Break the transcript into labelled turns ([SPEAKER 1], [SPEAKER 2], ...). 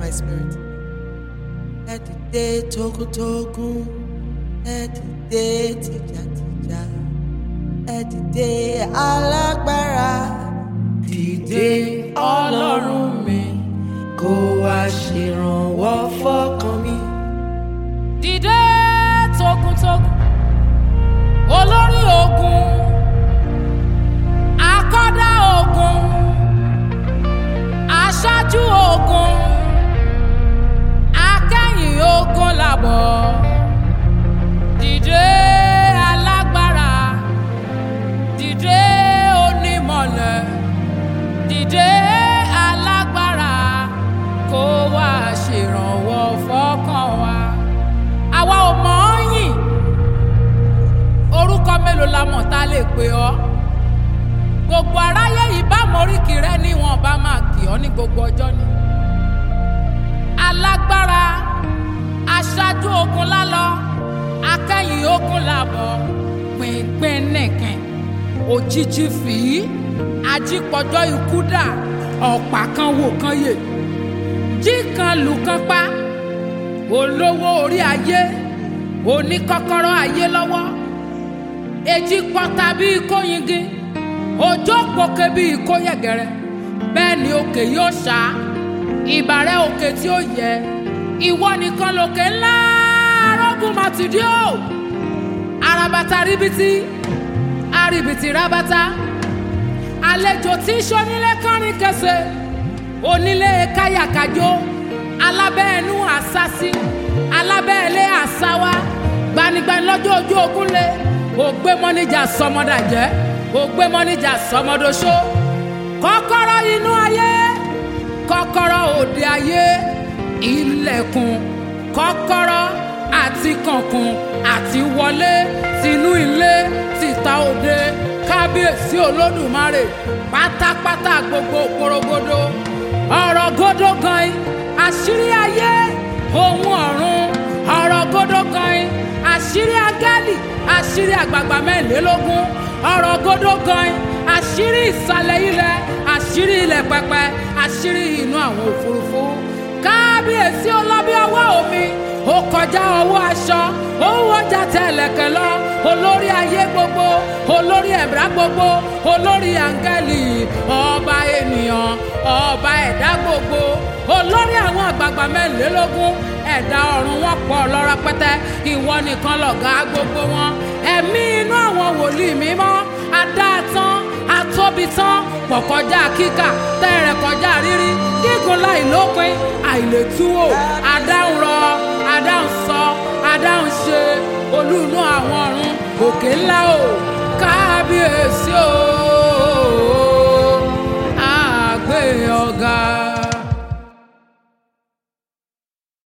[SPEAKER 1] my spirit. Ẹ dìde tógúntógún, ẹ dìde tìjàtìjà, ẹ dìde alágbára. Dìde Ọlọ́run mi, kó wá ṣèrànwọ́ fọ́kàn mi.
[SPEAKER 2] Dìde tógúntógún, olórí ogun, akọ́dá ogun, aṣáájú ogun, akẹ́yìn ogun làbọ̀. Dìde alágbára, dìde onímọ̀lẹ̀, dìde alágbára, kó wá ṣèrànwọ́ fọ́kàn wa. Àwa ò mọ̀ ọ́ yìn, orúkọ mélòó la mọ̀ tá lè pè ọ́? Gbogbo aráyé yìí bá mọ̀ríkì rẹ ni wọ́n bá máa kì ọ́ ní gbogbo ọjọ́ ni. Alágbára, aṣáájú ogun lálọ, akẹ́yìn ogun làbọ̀, pínpín nìkan, òjijì fìí, ajípọ̀jọ́ ikú dà, ọ̀pá kan wò kan yè, jí kan lù kan pa, olówó orí ayé, oníkọ́kọ́rọ́ ayé lọ́wọ́, èjì pọ́ta bíi kóyingí, òjò pòkè bíi kóyẹ̀gẹ̀rẹ̀, bẹ́ẹ̀ ni òkè yóò ṣá, ìbàrẹ̀ òkè tí ó yẹ, ìwọ nìkan lòkè ńlá arógùn màtìdí o. Àràbàtà ríbitì, àríbitì rábàtà, àlejò tí sọ́nílé kánrin kẹsẹ̀, onílé káyàkájó, alábẹ́ẹ̀nú àsásí, alábẹ́ẹ̀lé àsáwá, gbanigbani lọ́jọ́ ojú ogun lé, ògbé mọ́níjà sọmọdàjẹ́, ògbé mọ́níjà sọmọdọ́ṣó, kọ́kọ́rọ́ inú ayé, kọ́kọ́rọ́ òde ayé, ilẹ̀kùn, kọ́kọ́rọ́ àti kànkùn àti wọlé, tinú ilé, tìta òde, kábíyèsí olódùmarè, pátápátá gbogbo porogodo, ọ̀rọ̀ gódó gan-an, àṣírí ayé, ohun ọ̀run, ọ̀rọ̀ gódó gan-an, àṣírí agálì, àṣírí àgbààgbà mẹ́rìnlélógún, ọ̀rọ̀ gódó gan-an, àṣírí ìsàlẹ̀ ilẹ̀, àṣírí ilẹ̀ pẹpẹ, àṣírí inú àwọn òfurufú. Kábíyèsí ọlọ́bí ọwọ́ omi, ó kọjá ọwọ́ aṣọ, ó wọjà tẹ̀lẹ̀kẹ̀ lọ, olórí ayé gbogbo, olórí ẹ̀dá gbogbo, olórí áńgẹ́lì, ọba ènìyàn, ọba ẹ̀dá gbogbo, olórí àwọn àgbààgbà mẹ́rìnlélógún, ẹ̀dá ọ̀run wọn pọ̀ lọ́rọ̀ pẹ́tẹ́, ìwọ nìkan lọ̀gá gbogbo wọn. Ẹ̀mí inú àwọn wòlíì mímọ́, adáàtán, atóbi tán, pọ̀ kọjá kíkà, tẹ́rẹ̀ kọjá rírí, gígùn láì lópin, àìlétúwò, adáhùn rọ, adáhùn sọ, adáhùn ṣe, olú inú àwọn ọ̀run, òkè ńlá o, kábíyèsí o.